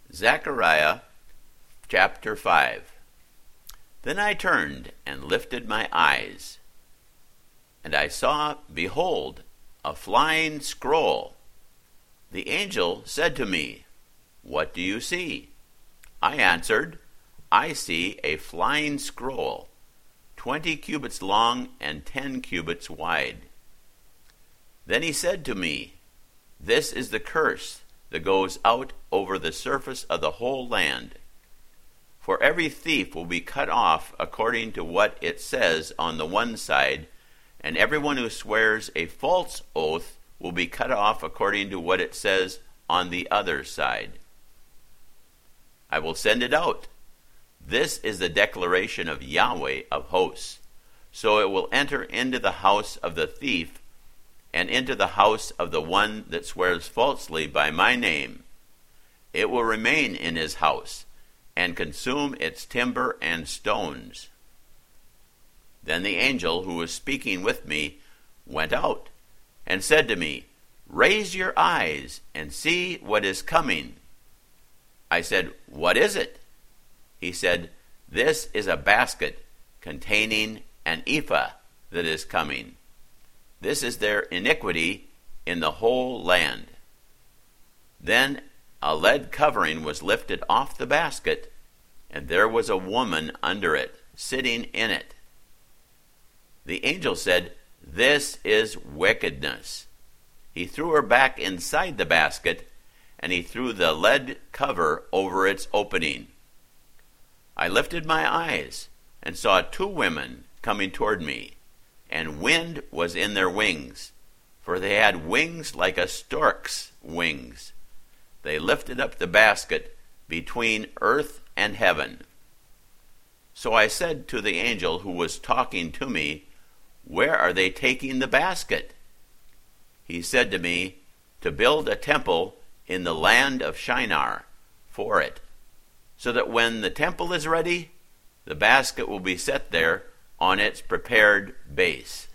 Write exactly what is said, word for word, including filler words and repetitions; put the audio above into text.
Zechariah chapter five. Then I turned and lifted my eyes, and I saw, behold, a flying scroll. The angel said to me, What do you see? I answered, I see a flying scroll, twenty cubits long and ten cubits wide. Then he said to me, This is the curse that goes out over the surface of the whole land. For every thief will be cut off according to what it says on the one side, and everyone who swears a false oath will be cut off according to what it says on the other side. I will send it out. This is the declaration of Yahweh of hosts. So it will enter into the house of the thief, and into the house of the one that swears falsely by my name. It will remain in his house, and consume its timber and stones. Then the angel who was speaking with me went out, and said to me, Raise your eyes, and see what is coming. I said, What is it? He said, This is a basket containing an ephah that is coming. This is their iniquity in the whole land. Then a lead covering was lifted off the basket, and there was a woman under it, sitting in it. The angel said, This is wickedness. He threw her back inside the basket, and he threw the lead cover over its opening. I lifted my eyes and saw two women coming toward me, and wind was in their wings, for they had wings like a stork's wings. They lifted up the basket between earth and heaven. So I said to the angel who was talking to me, Where are they taking the basket? He said to me, To build a temple in the land of Shinar for it, so that when the temple is ready, the basket will be set there on its prepared base.